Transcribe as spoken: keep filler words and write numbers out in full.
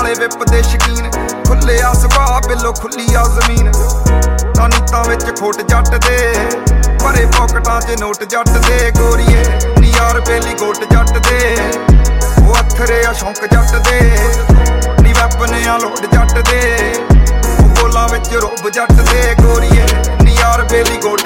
वाले विप दे शकीन खुले आ सुभा बिलो खुली आ जमीन नीतां विच खोट जट दे भरे पॉकटां च नोट जट दे गोरीए नी यार बेली गोट जट दे ओ अथरे आ शौक जट दे नी वैपने आ लोड जट दे ओ गोलां विच रुब जट दे गोरीए नी यार बेली गोट